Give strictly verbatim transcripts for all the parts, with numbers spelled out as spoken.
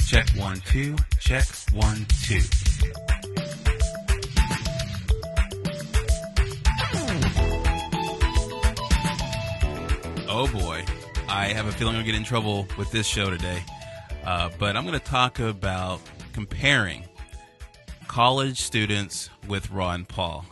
Check one, two. Check one, two. Oh boy, I have a feeling I'll get in trouble with this show today. Uh, but I'm going to talk about comparing college students with Ron Paul.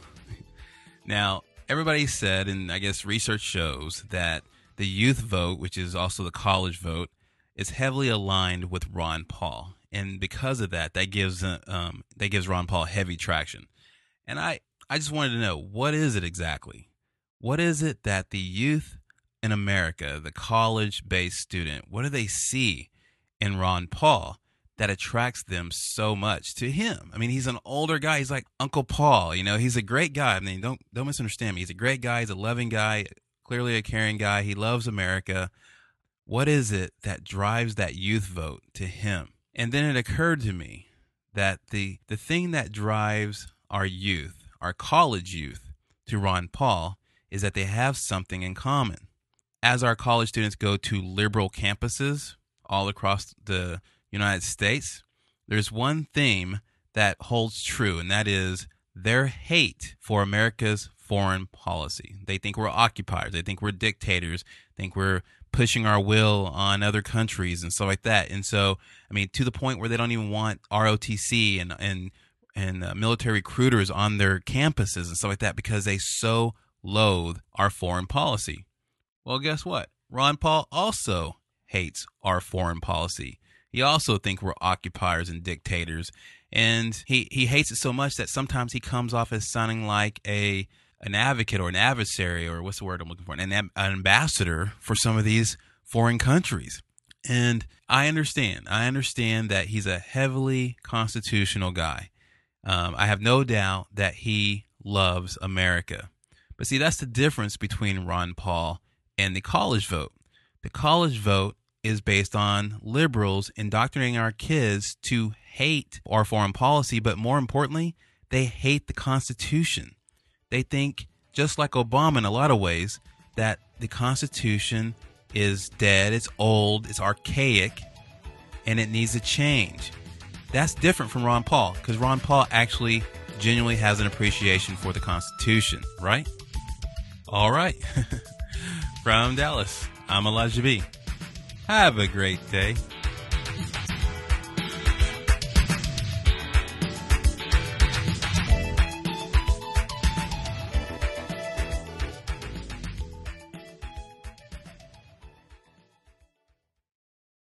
Now, everybody said, and I guess research shows, that the youth vote, which is also the college vote, is heavily aligned with Ron Paul. And because of that, that gives uh, um, that gives Ron Paul heavy traction. And I, I just wanted to know, what is it exactly? What is it that the youth in America, the college-based student, what do they see in Ron Paul that attracts them so much to him? I mean, he's an older guy. He's like Uncle Paul. You know, he's a great guy. I mean, don't don't misunderstand me. He's a great guy. He's a loving guy, clearly a caring guy. He loves America. What is it that drives that youth vote to him? And then it occurred to me that the the thing that drives our youth, our college youth, to Ron Paul is that they have something in common. As our college students go to liberal campuses all across the United States, there's one theme that holds true, and that is their hate for America's foreign policy. They think we're occupiers. They think we're dictators. Think we're pushing our will on other countries and stuff like that. And so, I mean, to the point where they don't even want R O T C and and and uh, military recruiters on their campuses and stuff like that because they so loathe our foreign policy. Well, guess what? Ron Paul also hates our foreign policy. He also thinks we're occupiers and dictators. And he, he hates it so much that sometimes he comes off as sounding like a an advocate or an adversary, or what's the word I'm looking for, an, an ambassador for some of these foreign countries. And I understand. I understand that he's a heavily constitutional guy. Um, I have no doubt that he loves America. But see, that's the difference between Ron Paul and the college vote. The college vote is based on liberals indoctrinating our kids to hate our foreign policy, but more importantly, they hate the Constitution. They think, just like Obama in a lot of ways, that the Constitution is dead, it's old, it's archaic, and it needs to change. That's different from Ron Paul, because Ron Paul actually genuinely has an appreciation for the Constitution, right? All right. From Dallas, I'm Elijah B. Have a great day.